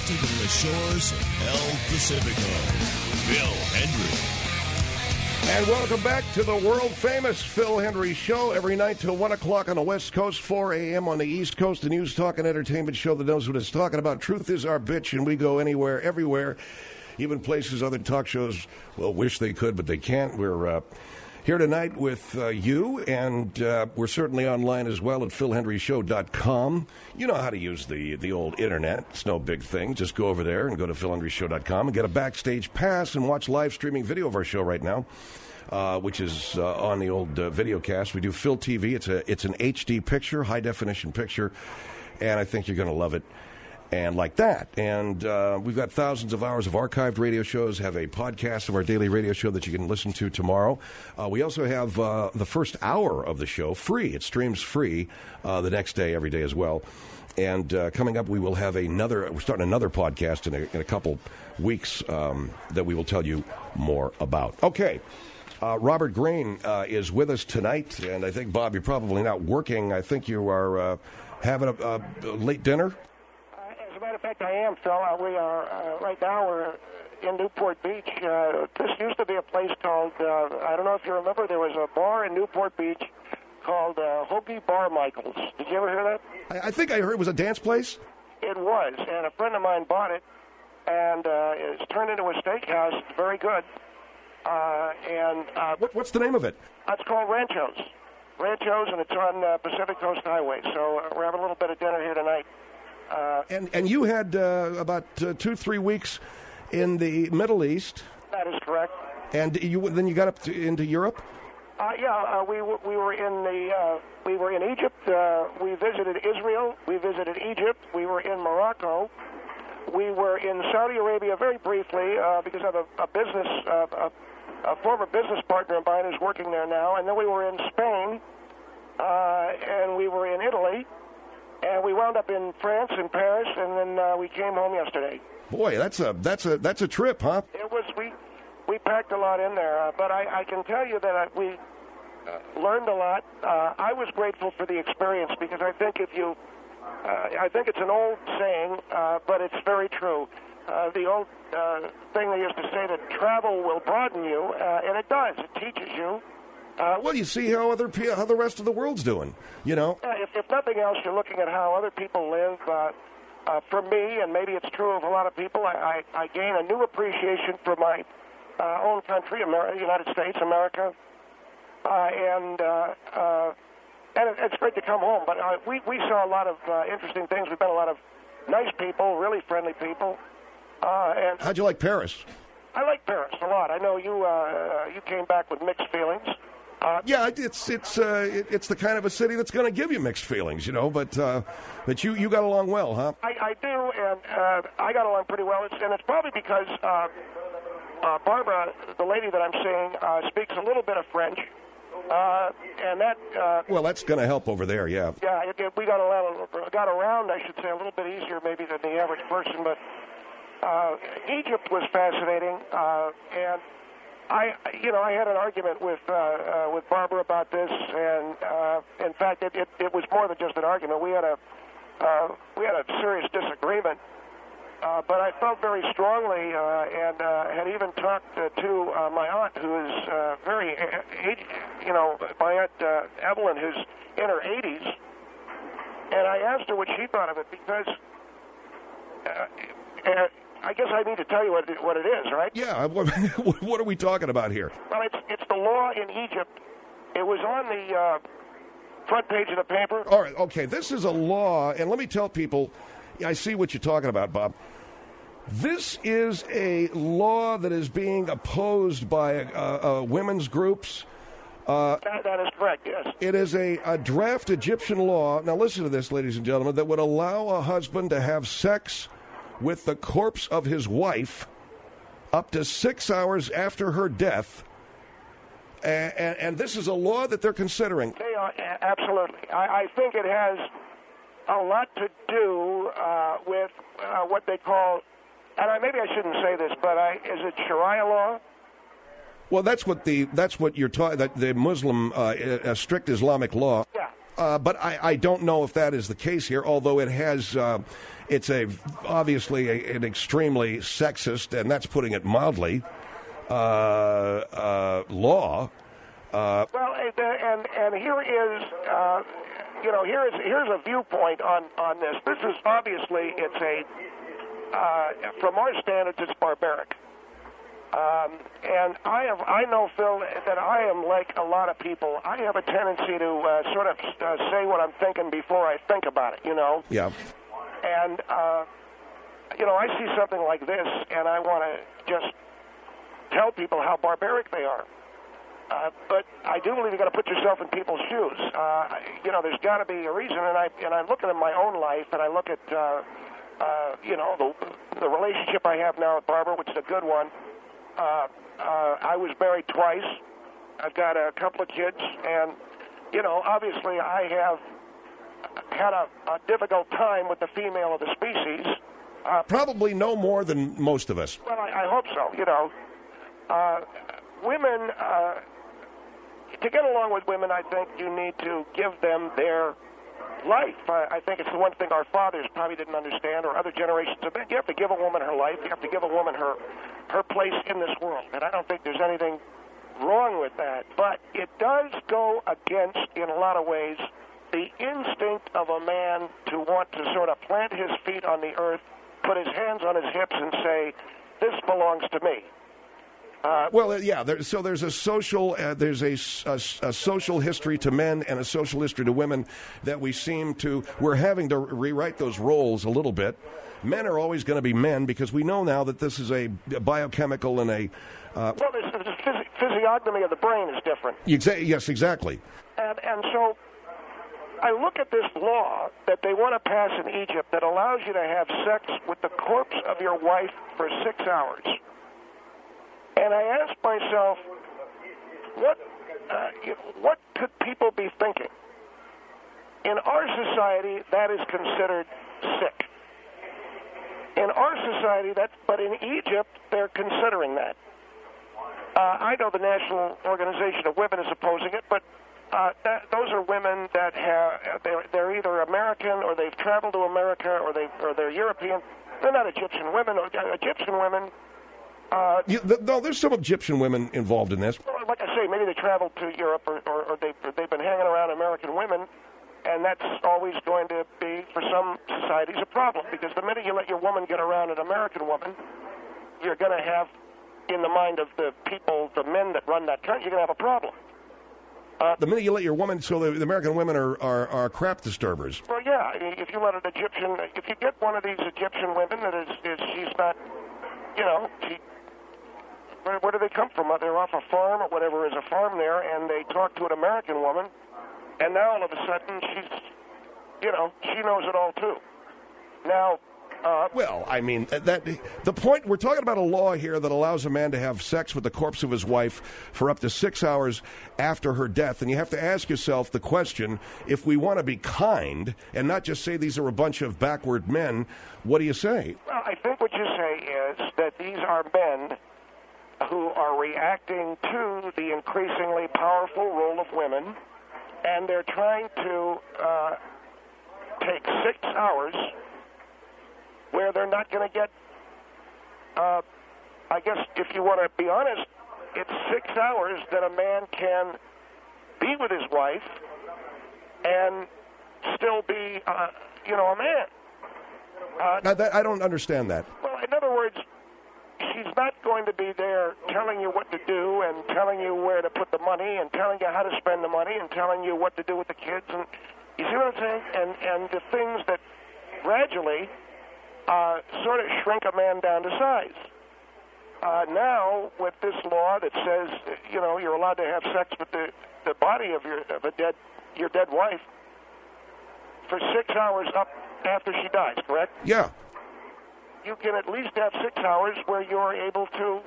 broadcasting from the shores of El Pacifico, Phil Hendrie. And welcome back to the world-famous Phil Hendrie Show, every night till 1 o'clock on the West Coast, 4 a.m. on the East Coast, the news, talk, and entertainment show that knows what it's talking about. Truth is our bitch, and we go anywhere, everywhere, even places other talk shows, well, wish they could, but they can't. We're here tonight with you, and we're certainly online as well at philhendrieshow.com. You know how to use the old internet. It's no big thing. Just go over there and go to philhendrieshow.com and get a backstage pass and watch live streaming video of our show right now, which is on the old video cast. We do Phil TV. It's an HD picture, high-definition picture, and I think you're going to love it. And like that. And we've got thousands of hours of archived radio shows, have a podcast of our daily radio show that you can listen to tomorrow. We also have the first hour of the show free. It streams free the next day, every day as well. And coming up, we will have we're starting another podcast in a couple weeks that we will tell you more about. Okay. Robert Greene is with us tonight. And I think, Bob, you're probably not working. I think you are having a late dinner. As a matter of fact, I am, Phil. We are, right now, we're in Newport Beach. This used to be a place called, I don't know if you remember, there was a bar in Newport Beach called Hoagie Bar Michaels. Did you ever hear that? I think I heard it was a dance place. It was, and a friend of mine bought it, and it's turned into a steakhouse. It's very good. What's the name of it? It's called Ranchos. Ranchos, and it's on Pacific Coast Highway. So we're having a little bit of dinner here tonight. And you had about 2-3 weeks in the Middle East. That is correct. And then you got into Europe. We were in Egypt. We visited Israel. We visited Egypt. We were in Morocco. We were in Saudi Arabia very briefly because of a former business partner of mine who's working there now. And then we were in Spain, and we were in Italy. And we wound up in France, in Paris, and then we came home yesterday. Boy, that's a trip, huh? It was. We packed a lot in there, but I can tell you that we learned a lot. I was grateful for the experience because I think I think it's an old saying, but it's very true. The old thing they used to say that travel will broaden you, and it does. It teaches you. Well, you see how the rest of the world's doing, you know. If nothing else, you're looking at how other people live. For me, and maybe it's true of a lot of people, I gain a new appreciation for my own country, United States, America, and it's great to come home. But we saw a lot of interesting things. We met a lot of nice people, really friendly people. And how'd you like Paris? I like Paris a lot. I know you came back with mixed feelings. Yeah, it's the kind of a city that's going to give you mixed feelings, you know. But you got along well, huh? I do, and I got along pretty well. And it's probably because Barbara, the lady that I'm seeing, speaks a little bit of French, and that. Well, that's going to help over there, yeah. Yeah, we got around, I should say, a little bit easier maybe than the average person, but Egypt was fascinating, and I had an argument with Barbara about this, and in fact, it was more than just an argument. We had a serious disagreement, but I felt very strongly, and had even talked to my aunt, who is very, my aunt Evelyn, who's in her 80s, and I asked her what she thought of it because. I guess I need to tell you what it is, right? Yeah. What are we talking about here? Well, it's the law in Egypt. It was on the front page of the paper. All right. Okay. This is a law, and let me tell people. I see what you're talking about, Bob. This is a law that is being opposed by women's groups. That is correct, yes. It is a draft Egyptian law. Now, listen to this, ladies and gentlemen, that would allow a husband to have sex with the corpse of his wife up to 6 hours after her death. And this is a law that they're considering. They are, absolutely. I think it has a lot to do with what they call, and maybe I shouldn't say this, but is it Sharia law? Well, that's what you're talking. The Muslim, strict Islamic law. Yeah. but I don't know if that is the case here, although it has, it's obviously an extremely sexist, and that's putting it mildly, law. Well, and here is, here's a viewpoint on this. This is obviously, from our standards, it's barbaric. And I know, Phil, that I am like a lot of people. I have a tendency to sort of say what I'm thinking before I think about it, Yeah. And, I see something like this, and I want to just tell people how barbaric they are. But I do believe you've got to put yourself in people's shoes. There's got to be a reason, and I look at my own life, and I look at, the relationship I have now with Barbara, which is a good one. I was married twice. I've got a couple of kids, and, obviously I have had a difficult time with the female of the species. Probably no more than most of us. Well, I hope so, women, to get along with women, I think you need to give them their life. I think it's the one thing our fathers probably didn't understand, or other generations of men. You have to give a woman her life. You have to give a woman her place in this world. And I don't think there's anything wrong with that. But it does go against, in a lot of ways, the instinct of a man to want to sort of plant his feet on the earth, put his hands on his hips, and say, this belongs to me. So there's a social social history to men and a social history to women that we're having to rewrite those roles a little bit. Men are always going to be men because we know now that this is a biochemical and a... the physiognomy of the brain is different. Yes, exactly. And so I look at this law that they want to pass in Egypt that allows you to have sex with the corpse of your wife for 6 hours. And I ask myself, what could people be thinking? In our society, that is considered sick. In our society, but in Egypt, they're considering that. I know the National Organization of Women is opposing it, but those are women that they're either American or they've traveled to America or they're European. They're not Egyptian women. Egyptian women. No, there's some Egyptian women involved in this. Well, like I say, maybe they traveled to Europe or they've been hanging around American women, and that's always going to be, for some societies, a problem, because the minute you let your woman get around an American woman, you're going to have, in the mind of the people, the men that run that country, you're going to have a problem. The minute you let your woman, so the American women are crap disturbers. Well, yeah, if you let an Egyptian, if you get one of these Egyptian women that she's not, where do they come from? They're off a farm or whatever is a farm there, and they talk to an American woman, and now all of a sudden she knows it all too. Now, the point, we're talking about a law here that allows a man to have sex with the corpse of his wife for up to 6 hours after her death. And you have to ask yourself the question, if we want to be kind and not just say these are a bunch of backward men, what do you say? Well, I think what you say is that these are men who are reacting to the increasingly powerful role of women, and they're trying to take 6 hours where they're not going to get, I guess if you want to be honest, it's 6 hours that a man can be with his wife and still be, a man. I don't understand that. Well, in other words, she's not going to be there telling you what to do and telling you where to put the money and telling you how to spend the money and telling you what to do with the kids. And you see what I'm saying? And the things that gradually sort of shrink a man down to size. Now, with this law that says, you're allowed to have sex with the body of your dead wife for 6 hours up after she dies, correct? Yeah. You can at least have 6 hours where you're able to,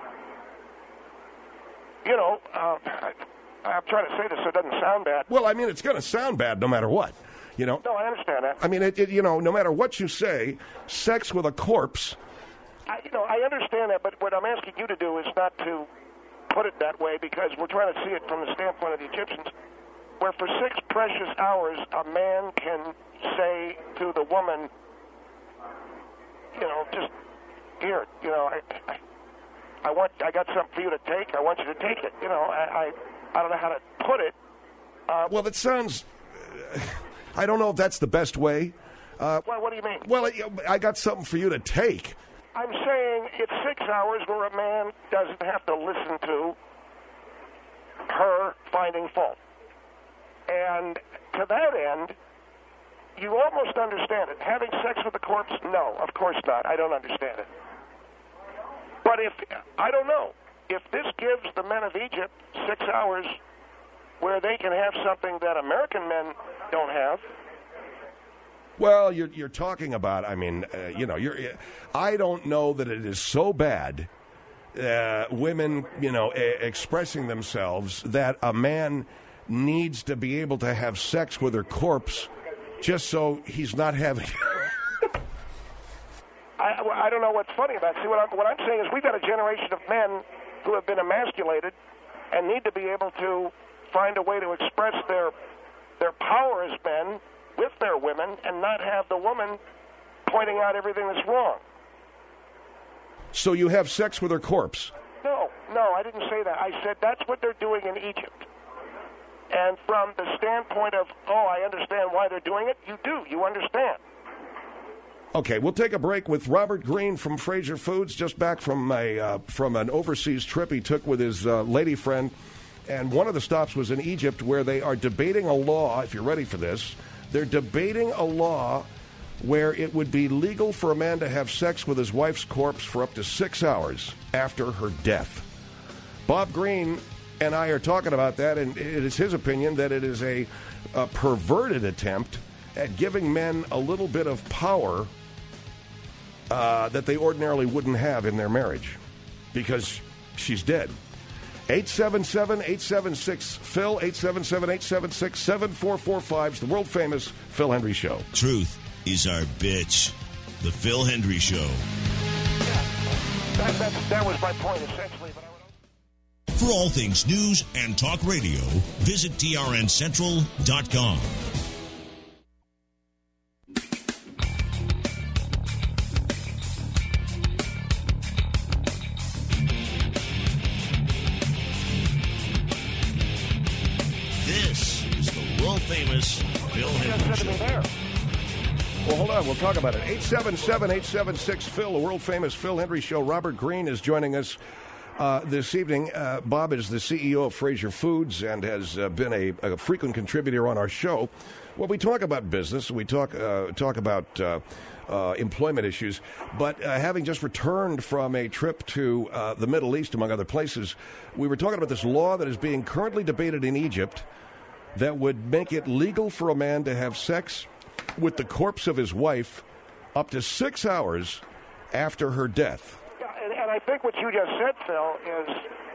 I'm trying to say this so it doesn't sound bad. Well, I mean, it's going to sound bad no matter what. No, I understand that. I mean, no matter what you say, sex with a corpse. I understand that, but what I'm asking you to do is not to put it that way, because we're trying to see it from the standpoint of the Egyptians. where for 6 precious hours a man can say to the woman, just here, I got something for you to take. I want you to take it. I don't know how to put it. Well, it sounds. I don't know if that's the best way. Well, what do you mean? Well, I got something for you to take. I'm saying it's 6 hours where a man doesn't have to listen to her finding fault. And to that end, you almost understand it. Having sex with a corpse? No, of course not. I don't understand it. But I don't know, if this gives the men of Egypt 6 hours where they can have something that American men don't have. Well, you're talking about, I mean, I don't know that it is so bad, women, expressing themselves, that a man needs to be able to have sex with her corpse just so he's not having... I don't know what's funny about it. See, what I'm saying is we've got a generation of men who have been emasculated and need to be able to find a way to express their power as men with their women and not have the woman pointing out everything that's wrong. So you have sex with her corpse? No, I didn't say that. I said that's what they're doing in Egypt. And from the standpoint of, I understand why they're doing it, you do. You understand. Okay, we'll take a break with Robert Green from Fraser Foods, just back from an overseas trip he took with his lady friend. And one of the stops was in Egypt, where they are debating a law, if you're ready for this, they're debating a law where it would be legal for a man to have sex with his wife's corpse for up to 6 hours after her death. Bob Green and I are talking about that, and it is his opinion that it is a perverted attempt at giving men a little bit of power that they ordinarily wouldn't have in their marriage because she's dead. 877-876-PHIL, 877-876-7445 is the world-famous Phil Hendry Show. Truth is our bitch. The Phil Hendry Show. That was my point, essentially. But For all things news and talk radio, visit trncentral.com. This is the world-famous Phil Hendry Show. Well, hold on. We'll talk about it. 877-876-PHIL, the world-famous Phil Hendry Show. Robert Green is joining us this evening. Bob is the CEO of Fraser Foods and has been a frequent contributor on our show. Well, we talk about business. We talk about employment issues. But having just returned from a trip to the Middle East, among other places, we were talking about this law that is being currently debated in Egypt that would make it legal for a man to have sex with the corpse of his wife up to 6 hours after her death. And I think what you just said, Phil, is,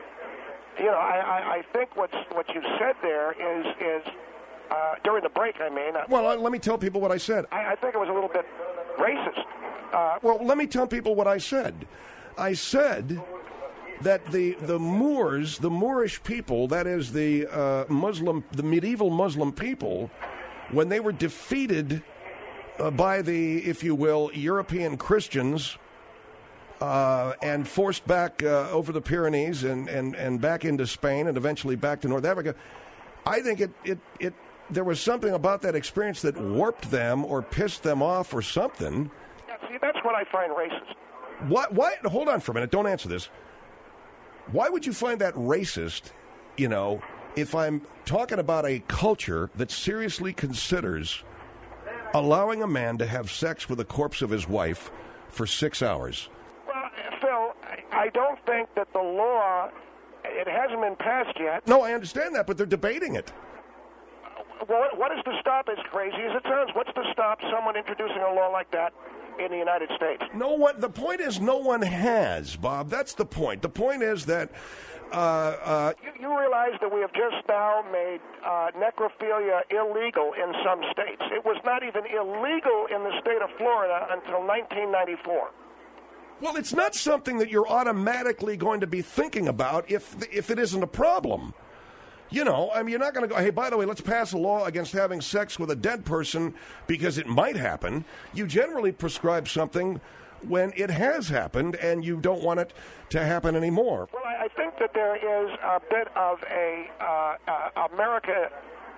I think what you said there is during the break, I mean. Well, let me tell people what I said. I think it was a little bit racist. Well, let me tell people what I said. I said that the Moors, the Moorish people, that is the medieval Muslim people, when they were defeated by the, if you will, European Christians and forced back over the Pyrenees and back into Spain and eventually back to North Africa, I think there was something about that experience that warped them or pissed them off or something. Yeah, see, that's what I find racist. Why? Hold on for a minute. Don't answer this. Why would you find that racist, if I'm talking about a culture that seriously considers allowing a man to have sex with the corpse of his wife for 6 hours? Well, Phil, I don't think that the law, it hasn't been passed yet. No, I understand that, but they're debating it. Well, what is to stop, as crazy as it sounds, what's to stop someone introducing a law like that in the United States? No one. The point is no one has, Bob. That's the point. The point is that... You realize that we have just now made necrophilia illegal in some states. It was not even illegal in the state of Florida until 1994. Well, it's not something that you're automatically going to be thinking about if it isn't a problem. You know, I mean, you're not going to go, hey, by the way, let's pass a law against having sex with a dead person because it might happen. You generally prescribe something when it has happened and you don't want it to happen anymore. Well, I think that there is a bit of a America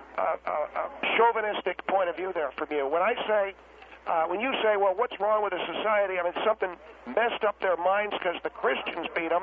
chauvinistic point of view there from you. When you say, well, what's wrong with the society? I mean, something messed up their minds because the Christians beat them.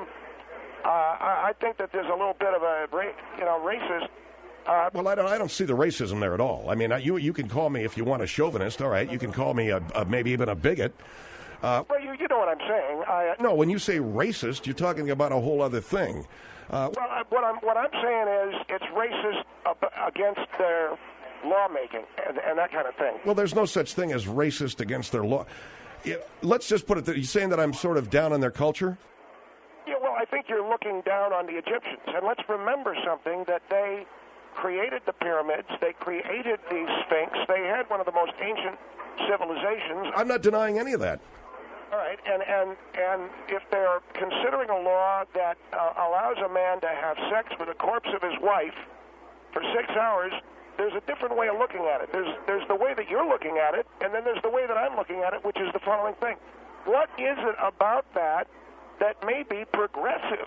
I think that there's a little bit of a, racist. Well, I don't see the racism there at all. I mean, you can call me if you want a chauvinist. All right, you can call me maybe even a bigot. Well, you know what I'm saying. No, when you say racist, you're talking about a whole other thing. What I'm saying is it's racist against their lawmaking and that kind of thing. Well, there's no such thing as racist against their law. Let's just put it. You're saying that I'm sort of down on their culture? Yeah, well, I think you're looking down on the Egyptians. And let's remember something, that they created the pyramids, they created the Sphinx, they had one of the most ancient civilizations. I'm not denying any of that. All right, and if they're considering a law that allows a man to have sex with the corpse of his wife for 6 hours, there's a different way of looking at it. There's the way that you're looking at it, and then there's the way that I'm looking at it, which is the following thing. What is it about that may be progressive?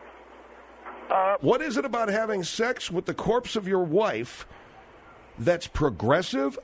What is it about having sex with the corpse of your wife that's progressive?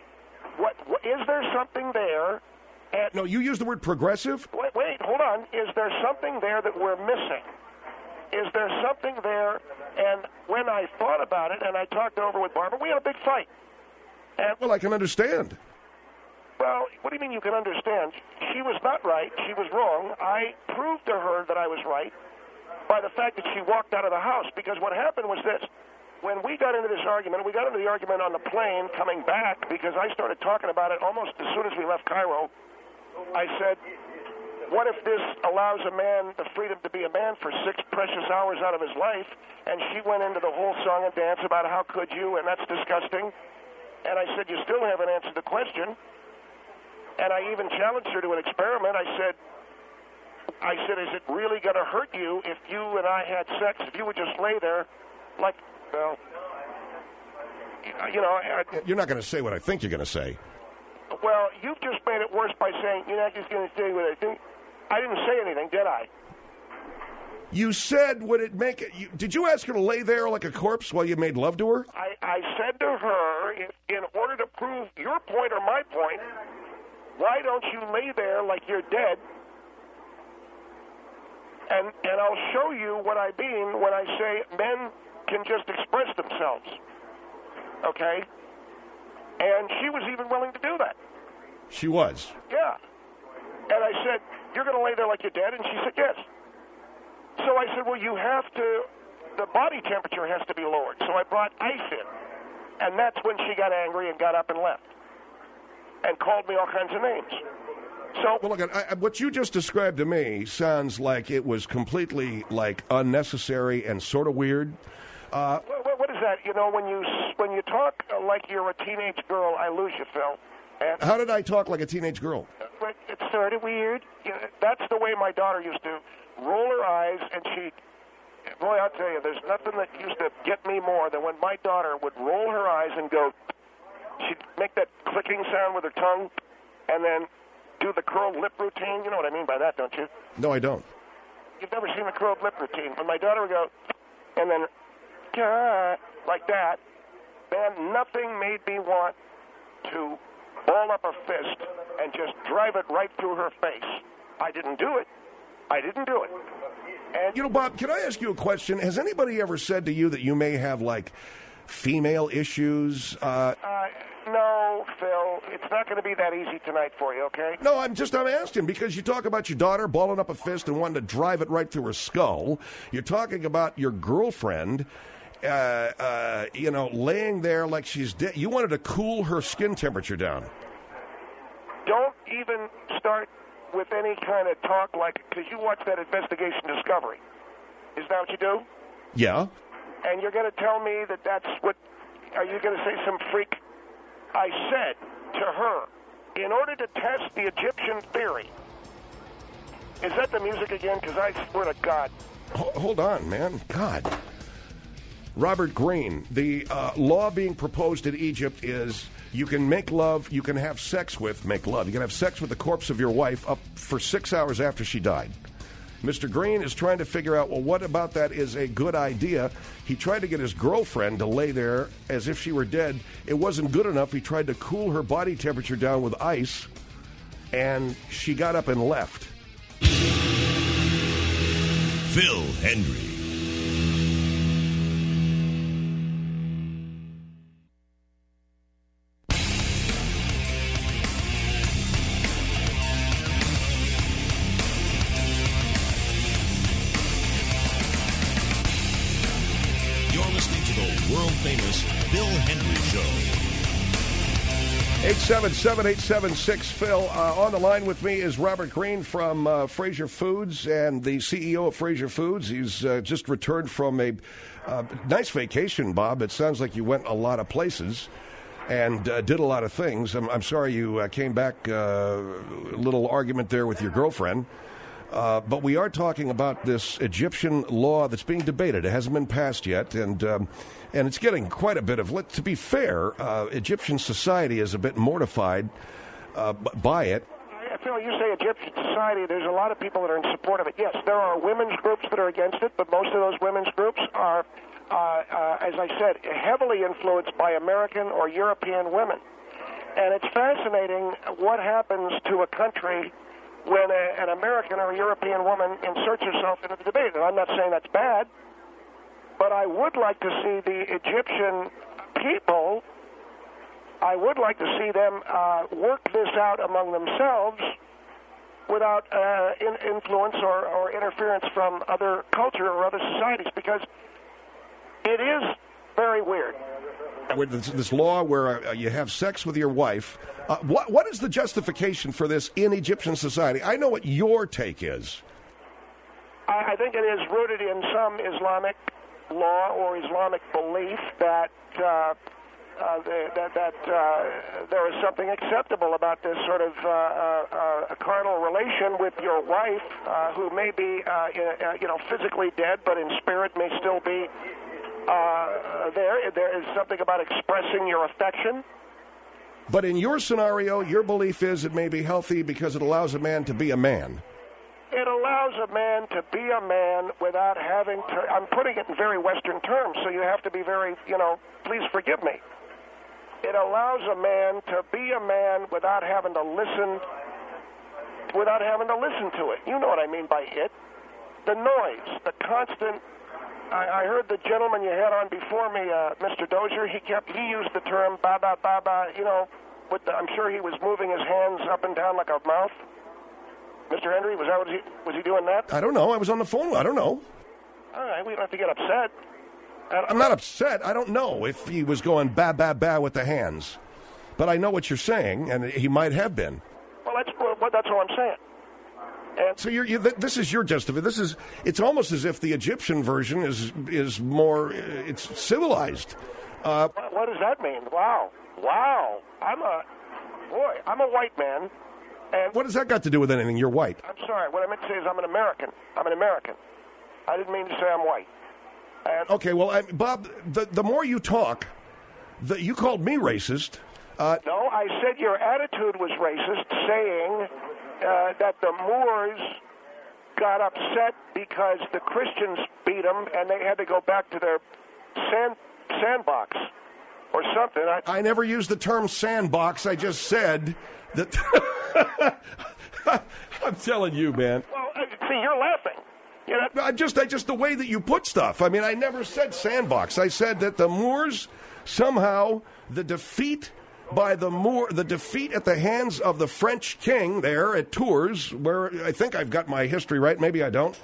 Is there something there? No, you use the word progressive? Wait, hold on. Is there something there that we're missing? Is there something there? And when I thought about it and I talked over with Barbara, we had a big fight. Well, I can understand. Well, what do you mean you can understand? She was not right. She was wrong. I proved to her that I was right by the fact that she walked out of the house. Because what happened was this. When we got into this argument, we got into the argument on the plane coming back because I started talking about it almost as soon as we left Cairo. I said, what if this allows a man the freedom to be a man for 6 precious hours out of his life? And she went into the whole song and dance about how could you, and that's disgusting. And I said, you still haven't answered the question. And I even challenged her to an experiment. I said, is it really going to hurt you if you and I had sex, if you would just lay there like, well, you're not going to say what I think you're going to say. Well, you've just made it worse by saying you're not just going to say what I think. I didn't say anything, did I? You said, would it make it... Did you ask her to lay there like a corpse while you made love to her? I said to her, in order to prove your point or my point, why don't you lay there like you're dead? And I'll show you what I mean when I say men can just express themselves. Okay? And she was even willing to do that. She was? Yeah. And I said, you're going to lay there like you're dead? And she said, yes. So I said, well, the body temperature has to be lowered. So I brought ice in. And that's when she got angry and got up and left. And called me all kinds of names. So, well, look, what you just described to me sounds like it was completely, unnecessary and sort of weird. What is that? When you talk like you're a teenage girl, I lose you, Phil. And how did I talk like a teenage girl? It's sort of weird. That's the way my daughter used to roll her eyes, and boy, I'll tell you, there's nothing that used to get me more than when my daughter would roll her eyes and go, she'd make that clicking sound with her tongue, and then do the curled lip routine. You know what I mean by that, don't you? No, I don't. You've never seen the curled lip routine. When my daughter would go, and then, like that, man, nothing made me want to ball up a fist and just drive it right through her face. I didn't do it. And Bob, can I ask you a question? Has anybody ever said to you that you may have, female issues? No, Phil. It's not going to be that easy tonight for you, okay? No, I'm asking because you talk about your daughter balling up a fist and wanting to drive it right through her skull. You're talking about your girlfriend, laying there like she's dead. You wanted to cool her skin temperature down. Don't even start with any kind of talk because you watch that Investigation Discovery. Is that what you do? Yeah. And you're going to tell me that's what... Are you going to say some freak... I said to her, in order to test the Egyptian theory, is that the music again? Because I swear to God. Hold on, man. God. Robert Greene, the law being proposed in Egypt is you can make love, you can have sex with, make love, you can have sex with the corpse of your wife up for 6 hours after she died. Mr. Greene is trying to figure out, well, what about that is a good idea? He tried to get his girlfriend to lay there as if she were dead. It wasn't good enough. He tried to cool her body temperature down with ice, and she got up and left. Phil Hendrie. World-famous Phil Hendrie Show. 877-876-PHIL. On the line with me is Robert Greene from Fraser Foods and the CEO of Fraser Foods. He's just returned from a nice vacation, Bob. It sounds like you went a lot of places and did a lot of things. I'm sorry you came back, a little argument there with your girlfriend. But we are talking about this Egyptian law that's being debated. It hasn't been passed yet, and it's getting quite a bit of. To be fair, Egyptian society is a bit mortified by it. Phil, you say Egyptian society. There's a lot of people that are in support of it. Yes, there are women's groups that are against it, but most of those women's groups are, as I said, heavily influenced by American or European women. And it's fascinating what happens to a country when an American or a European woman inserts herself into the debate. And I'm not saying that's bad, but I would like to see the Egyptian people, I would like to see them work this out among themselves without influence or interference from other culture or other societies, because it is very weird. With this law where you have sex with your wife, what is the justification for this in Egyptian society? I know what your take is. I think it is rooted in some Islamic law or Islamic belief that there is something acceptable about this sort of a carnal relation with your wife, who may be physically dead, but in spirit may still be there. There is something about expressing your affection. But in your scenario, your belief is it may be healthy because it allows a man to be a man. It allows a man to be a man without having to, I'm putting it in very Western terms, so you have to be very, please forgive me. It allows a man to be a man without having to listen to it. You know what I mean by it. The noise, the constant. I heard the gentleman you had on before me, Mr. Dozier, he used the term ba ba ba ba, I'm sure he was moving his hands up and down like a mouth. Mr. Hendrie, was he doing that? I don't know. I was on the phone. I don't know. All right, we don't have to get upset. I'm not upset. I don't know if he was going ba ba ba with the hands, but I know what you're saying, and he might have been. Well, that's all I'm saying. And so this is your justification. It's almost as if the Egyptian version is more it's civilized. What does that mean? Wow. I'm a white man. And what does that got to do with anything? You're white. I'm sorry. What I meant to say is I'm an American. I didn't mean to say I'm white. And okay, well, Bob, the more you talk, you called me racist. No, I said your attitude was racist, saying that the Moors got upset because the Christians beat them and they had to go back to their sandbox or something. I never used the term sandbox. I just said that. I'm telling you, man. Well, see, you're laughing. Just the way that you put stuff. I mean, I never said sandbox. I said that the Moors somehow the defeat at the hands of the French king there at Tours, where I think I've got my history right, maybe I don't,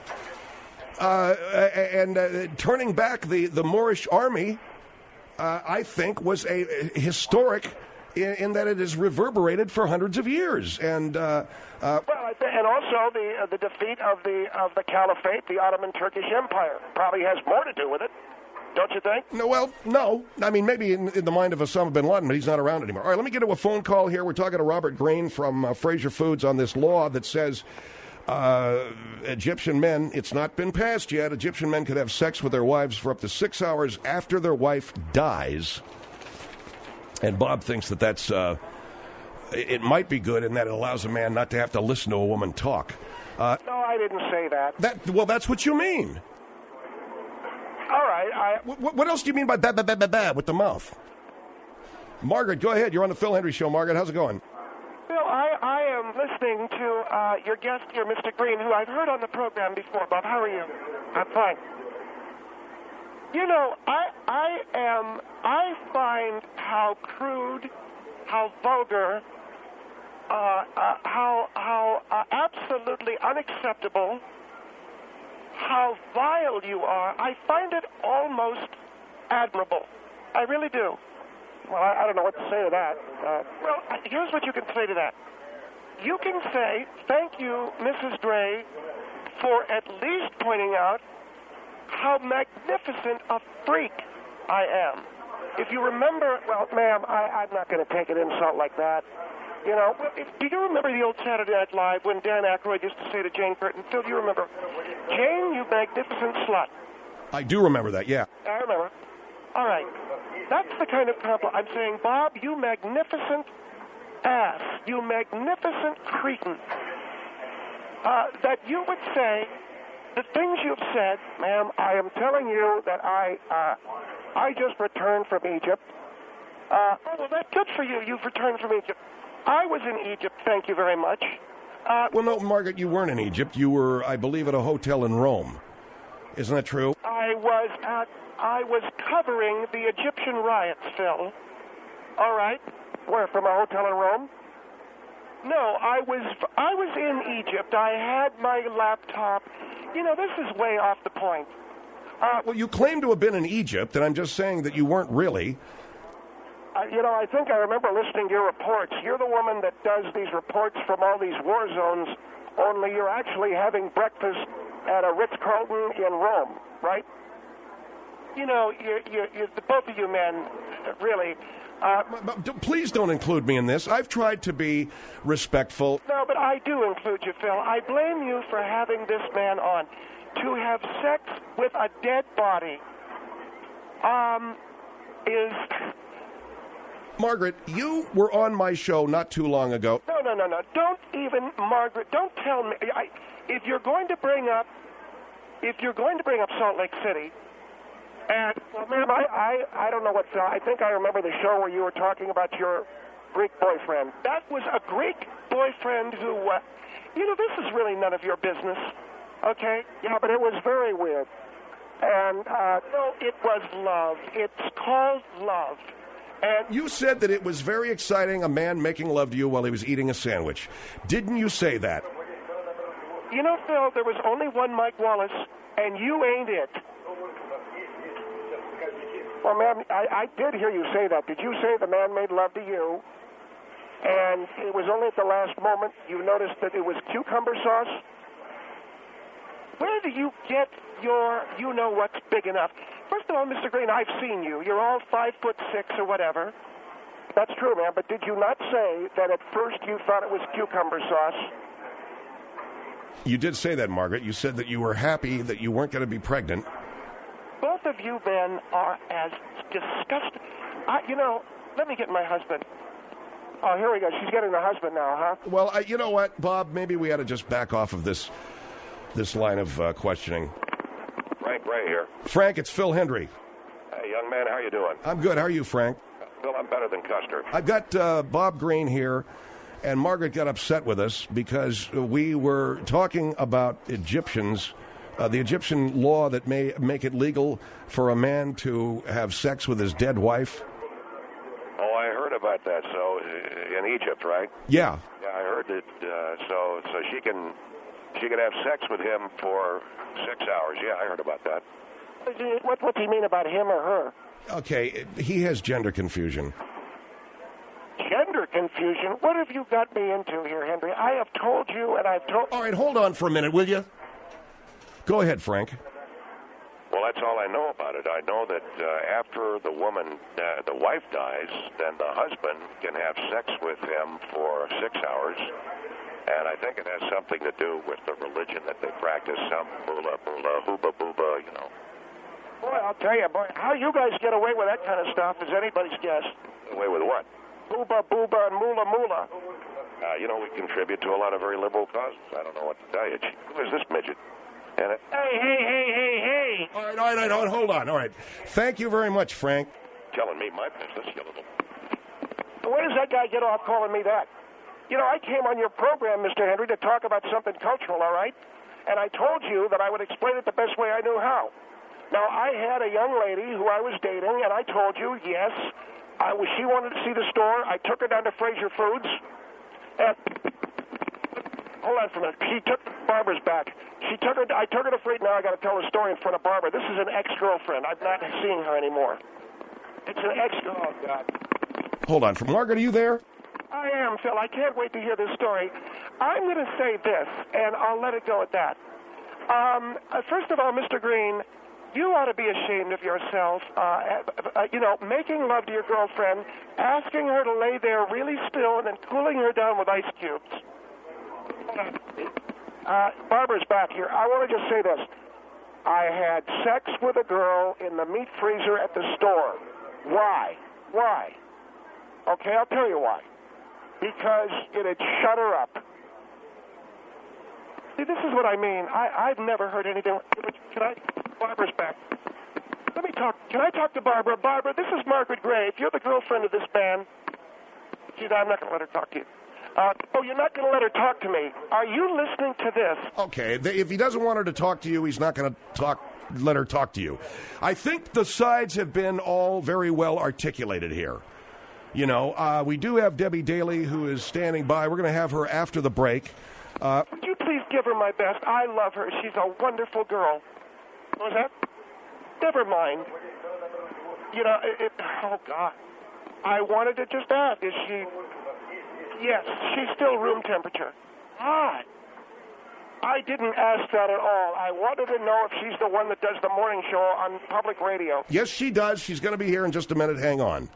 and turning back the Moorish army, I think was a historic in that it has reverberated for hundreds of years, and and also the defeat of the Caliphate, the Ottoman Turkish Empire, probably has more to do with it. Don't you think? No. I mean, maybe in the mind of Osama bin Laden, but he's not around anymore. All right, let me get to a phone call here. We're talking to Robert Greene from Fraser Foods on this law that says Egyptian men, it's not been passed yet, Egyptian men could have sex with their wives for up to 6 hours after their wife dies. And Bob thinks that that's, it might be good in that it allows a man not to have to listen to a woman talk. No, I didn't say that. Well, that's what you mean. All right. What else do you mean by ba with the mouth? Margaret, go ahead. You're on the Phil Hendry Show. Margaret, how's it going? Bill, I am listening to your guest here, Mr. Green, who I've heard on the program before. Bob, how are you? I'm fine. You know, I find how crude, how vulgar, how absolutely unacceptable, how vile you are. I find it almost admirable. I really do. Well, I don't know what to say to that. Well, here's what you can say to that. You can say, thank you, Mrs. Dre, for at least pointing out how magnificent a freak I am. If you remember, well, ma'am, I'm not going to take an insult like that. You know, do you remember the old Saturday Night Live when Dan Aykroyd used to say to Jane Curtin, Phil, do you remember, Jane, you magnificent slut? I do remember that, yeah. I remember. All right. That's the kind of compliment. I'm saying, Bob, you magnificent ass, you magnificent cretin, that you would say the things you've said, ma'am, I am telling you that I just returned from Egypt. Oh, well, that's good for you. You've returned from Egypt. I was in Egypt, thank you very much. Well, no, Margaret, you weren't in Egypt. You were, I believe, at a hotel in Rome. Isn't that true? I was covering the Egyptian riots, Phil. All right. Where, from a hotel in Rome? No, I was in Egypt. I had my laptop. You know, this is way off the point. Well, you claim to have been in Egypt, and I'm just saying that you weren't really. You know, I think I remember listening to your reports. You're the woman that does these reports from all these war zones, only you're actually having breakfast at a Ritz-Carlton in Rome, right? You know, you both of you men, really. Please don't include me in this. I've tried to be respectful. No, but I do include you, Phil. I blame you for having this man on. To have sex with a dead body is... Margaret, you were on my show not too long ago. No. Don't even, Margaret, don't tell me. If you're going to bring up Salt Lake City, and, well, ma'am, I don't know what, I think I remember the show where you were talking about your Greek boyfriend. That was a Greek boyfriend who, this is really none of your business, okay? Yeah, but it was very weird. And, no, it was love. It's called love. And you said that it was very exciting, a man making love to you while he was eating a sandwich. Didn't you say that? You know, Phil, there was only one Mike Wallace, and you ain't it. Well, ma'am, I did hear you say that. Did you say the man made love to you, and it was only at the last moment you noticed that it was cucumber sauce? Where do you get your you-know-what's big enough? First of all, Mr. Green, I've seen you. You're all 5'6" or whatever. That's true, ma'am, but did you not say that at first you thought it was cucumber sauce? You did say that, Margaret. You said that you were happy that you weren't going to be pregnant. Both of you men are as disgusting. Let me get my husband. Oh, here we go. She's getting her husband now, huh? Well, you know what, Bob? Maybe we ought to just back off of this line of questioning. Frank Ray here. Frank, it's Phil Hendry. Hey, young man, how you doing? I'm good. How are you, Frank? Phil, I'm better than Custer. I've got Bob Green here, and Margaret got upset with us because we were talking about Egyptians, the Egyptian law that may make it legal for a man to have sex with his dead wife. Oh, I heard about that. So, in Egypt, right? Yeah. Yeah, I heard that. So she can have sex with him for 6 hours. Yeah, I heard about that. What do you mean about him or her? Okay, he has gender confusion. Gender confusion? What have you got me into here, Henry? I have told you, and I've told... All right, hold on for a minute, will you? Go ahead, Frank. Well, that's all I know about it. I know that after the woman, the wife dies, then the husband can have sex with him for 6 hours. And I think it has something to do with the religion that they practice, some bula, bula, hooba, booba, you know. Boy, I'll tell you, boy, how you guys get away with that kind of stuff is anybody's guess. Away with what? Booba, booba, and mula, mula. You know, we contribute to a lot of very liberal causes. I don't know what to tell you. Who is this midget? And Hey. All right, hold on. All right. Thank you very much, Frank. Telling me my business, you little... Where does that guy get off calling me that? You know, I came on your program, Mr. Henry, to talk about something cultural, all right? And I told you that I would explain it the best way I knew how. Now, I had a young lady who I was dating, and I told you, yes, she wanted to see the store. I took her down to Fraser Foods. And hold on for a minute. She took Barbara's back. I took her to Fraser. Now I got to tell the story in front of Barbara. This is an ex-girlfriend. I'm not seeing her anymore. It's an ex. Oh God. Hold on. Margaret, are you there? I am, Phil. I can't wait to hear this story. I'm going to say this, and I'll let it go at that. First of all, Mr. Green, you ought to be ashamed of yourself, making love to your girlfriend, asking her to lay there really still, and then cooling her down with ice cubes. Barbara's back here. I want to just say this. I had sex with a girl in the meat freezer at the store. Why? Okay, I'll tell you why. Because it had shut her up. See, this is what I mean. I've never heard anything. Barbara's back. Let me talk. Can I talk to Barbara? Barbara, this is Margaret Gray. If you're the girlfriend of this man, I'm not going to let her talk to you. You're not going to let her talk to me. Are you listening to this? Okay, if he doesn't want her to talk to you, he's not going to let her talk to you. I think the sides have been all very well articulated here. You know, we do have Debbie Daly, who is standing by. We're going to have her after the break. Would you please give her my best? I love her. She's a wonderful girl. What was that? Never mind. You know, oh, God. I wanted to just ask, is she... Yes, she's still room temperature. God. I didn't ask that at all. I wanted to know if she's the one that does the morning show on public radio. Yes, she does. She's going to be here in just a minute. Hang on.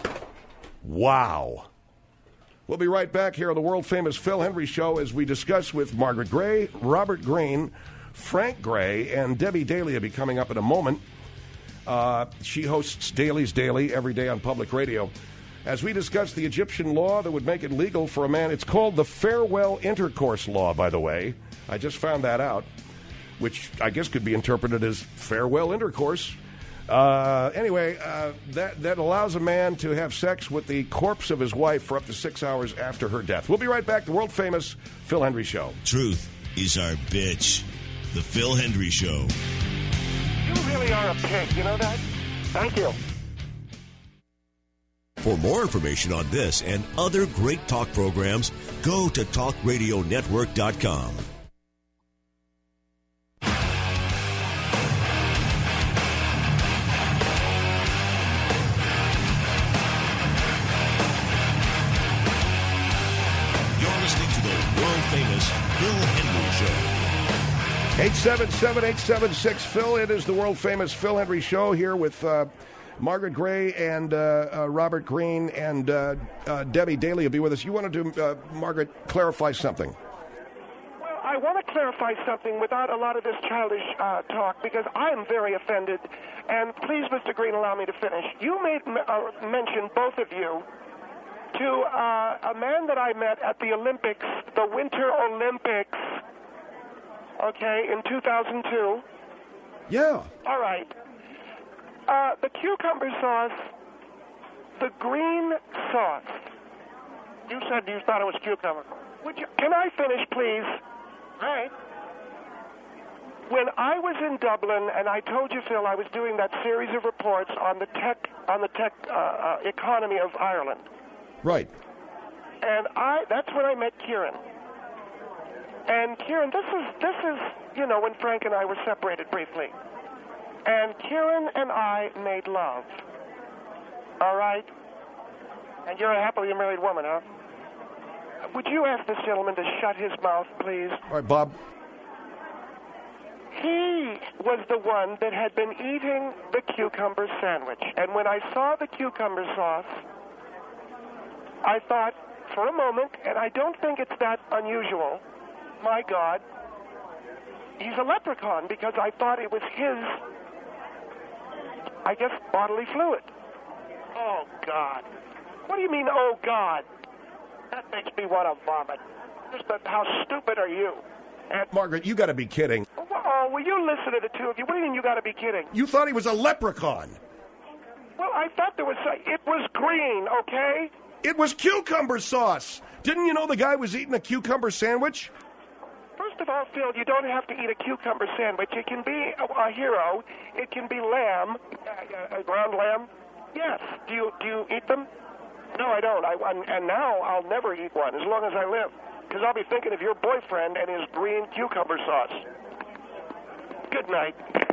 Wow. We'll be right back here on the world-famous Phil Henry Show as we discuss with Margaret Gray, Robert Green, Frank Gray, and Debbie Daly will be coming up in a moment. She hosts Daly's Daily every day on public radio. As we discuss the Egyptian law that would make it legal for a man, it's called the Farewell Intercourse Law, by the way. I just found that out, which I guess could be interpreted as farewell intercourse. Anyway, that allows a man to have sex with the corpse of his wife for up to 6 hours after her death. We'll be right back. The world-famous Phil Henry Show. Truth is our bitch. The Phil Henry Show. You really are a pig, you know that? Thank you. For more information on this and other great talk programs, go to talkradionetwork.com. You're listening to the world-famous Phil Henry Show. 877-876-PHIL. It is the world-famous Phil Henry Show here with... Margaret Gray and Robert Green and Debbie Daly will be with us. You wanted to, Margaret, clarify something. Well, I want to clarify something without a lot of this childish talk because I am very offended. And please, Mr. Green, allow me to finish. You made mention, both of you, to a man that I met at the Olympics, the Winter Olympics, okay, in 2002. Yeah. All right. The cucumber sauce, the green sauce. You said you thought it was cucumber. Can I finish, please? All right. When I was in Dublin, and I told you, Phil, I was doing that series of reports on the tech economy of Ireland. Right. And that's when I met Kieran. And Kieran, this is, when Frank and I were separated briefly. And Kieran and I made love. All right? And you're a happily married woman, huh? Would you ask this gentleman to shut his mouth, please? All right, Bob. He was the one that had been eating the cucumber sandwich. And when I saw the cucumber sauce, I thought, for a moment, and I don't think it's that unusual. My God, he's a leprechaun because I thought it was his, I guess, bodily fluid. Oh, God. What do you mean, oh, God? That makes me want to vomit. How stupid are you? And, Margaret, you got to be kidding. Oh, will you listen to the two of you? What do you mean you got to be kidding? You thought he was a leprechaun. Well, I thought it was green, okay? It was cucumber sauce. Didn't you know the guy was eating a cucumber sandwich? First of all, Phil, you don't have to eat a cucumber sandwich. It can be a hero. It can be lamb, ground lamb. Yes. Do you eat them? No, I don't. And now I'll never eat one as long as I live, because I'll be thinking of your boyfriend and his green cucumber sauce. Good night.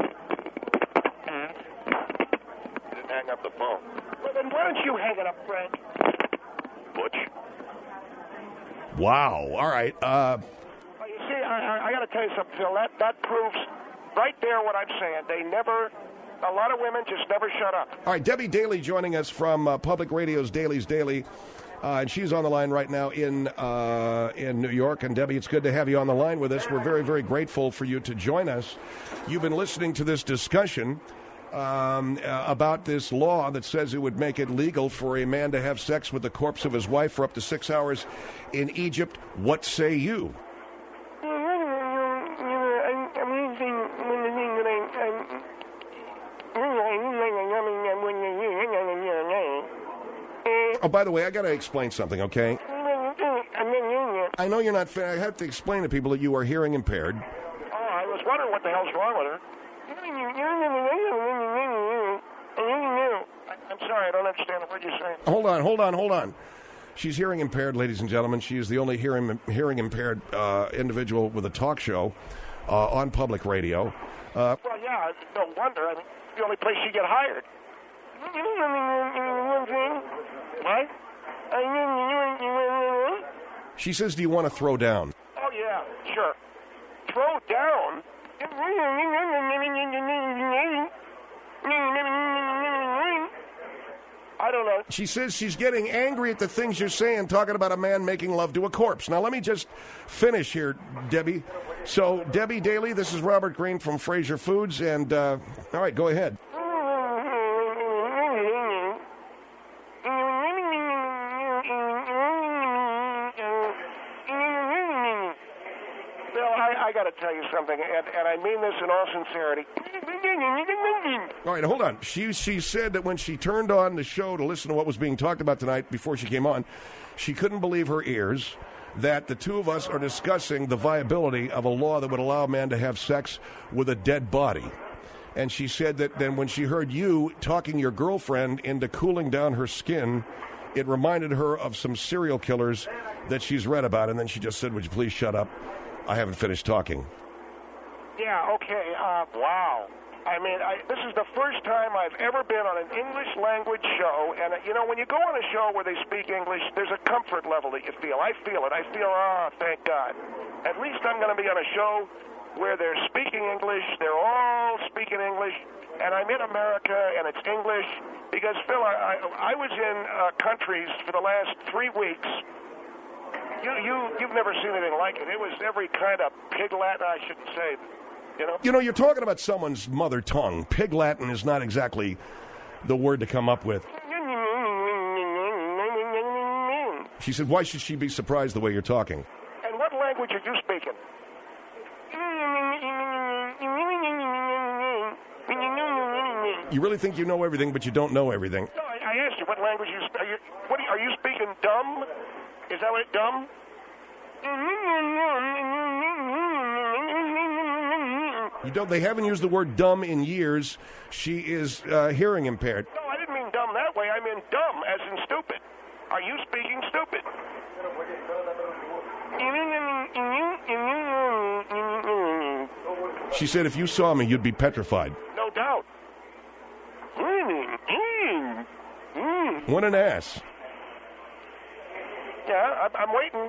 Didn't hang up the phone. Well, then why don't you hang it up, Frank? Butch. Wow. All right. Well, you see, I got to tell you something, Phil. That proves right there what I'm saying. A lot of women just never shut up. All right, Debbie Daly joining us from Public Radio's Daly's Daily, and she's on the line right now in New York. And Debbie, it's good to have you on the line with us. We're very, very grateful for you to join us. You've been listening to this discussion about this law that says it would make it legal for a man to have sex with the corpse of his wife for up to 6 hours in Egypt. What say you? Oh, by the way, I got to explain something, okay? I know you're not fair. I have to explain to people that you are hearing impaired. Oh, I was wondering what the hell's wrong with her. I'm sorry, I don't understand what you're saying. Hold on. She's hearing impaired, ladies and gentlemen. She is the only hearing impaired individual with a talk show on public radio. Well, yeah, no wonder. I mean, it's the only place you get hired. What? She says, do you want to throw down? Oh, yeah, sure. Throw down? I don't know. She says she's getting angry at the things you're saying, talking about a man making love to a corpse. Now, let me just finish here, Debbie. So, Debbie Daly, this is Robert Green from Fraser Foods, and, all right, go ahead. I got to tell you something, and I mean this in all sincerity. All right, hold on. She said that when she turned on the show to listen to what was being talked about tonight before she came on, she couldn't believe her ears that the two of us are discussing the viability of a law that would allow a man to have sex with a dead body. And she said that then when she heard you talking your girlfriend into cooling down her skin, it reminded her of some serial killers that she's read about. And then she just said, would you please shut up? I haven't finished talking. Yeah, okay. Wow. I mean, this is the first time I've ever been on an English language show, and, you know, when you go on a show where they speak English, there's a comfort level that you feel. I feel it. I feel, thank God. At least I'm going to be on a show where they're speaking English, they're all speaking English, and I'm in America, and it's English, because, Phil, I was in countries for the last 3 weeks. You've never seen anything like it. It was every kind of pig Latin, I shouldn't say, you know? You know, you're talking about someone's mother tongue. Pig Latin is not exactly the word to come up with. She said, why should she be surprised the way you're talking? And what language are you speaking? You really think you know everything, but you don't know everything. No, I asked you what language are you speaking dumb? Is that what, dumb? You don't. They haven't used the word dumb in years. She is hearing impaired. No, I didn't mean dumb that way. I mean dumb, as in stupid. Are you speaking stupid? She said if you saw me, you'd be petrified. No doubt. What an ass. Yeah, I'm waiting.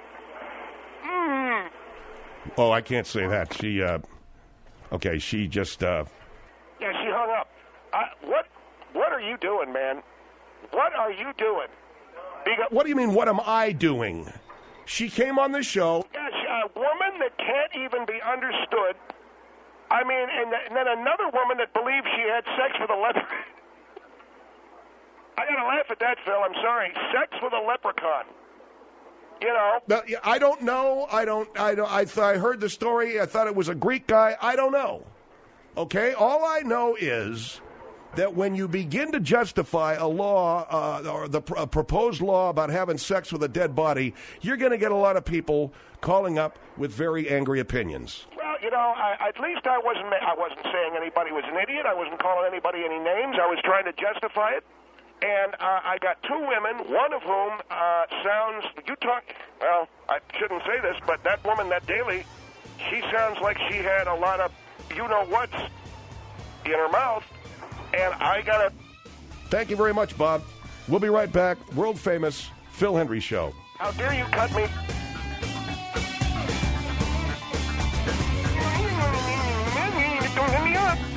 Oh, I can't say that. She, okay, she just, Yeah, she hung up. What are you doing, man? What are you doing? What do you mean, what am I doing? She came on the show. Yes, a woman that can't even be understood. I mean, and then another woman that believes she had sex with a leprechaun. I got to laugh at that, Phil. I'm sorry. Sex with a leprechaun. You know. I don't know. I heard the story. I thought it was a Greek guy. I don't know. Okay? All I know is that when you begin to justify a law or a proposed law about having sex with a dead body, you're going to get a lot of people calling up with very angry opinions. Well, you know, at least I wasn't saying anybody was an idiot. I wasn't calling anybody any names. I was trying to justify it. And I got two women, one of whom well, I shouldn't say this, but that woman, that Daly, she sounds like she had a lot of you-know-whats in her mouth. And I got to... Thank you very much, Bob. We'll be right back. World-famous Phil Hendrie Show. How dare you cut me? Don't hit me up.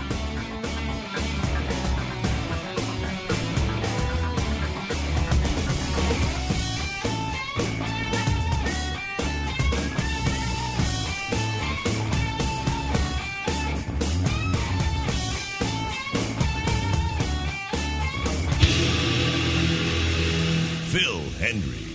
Phil Hendrie.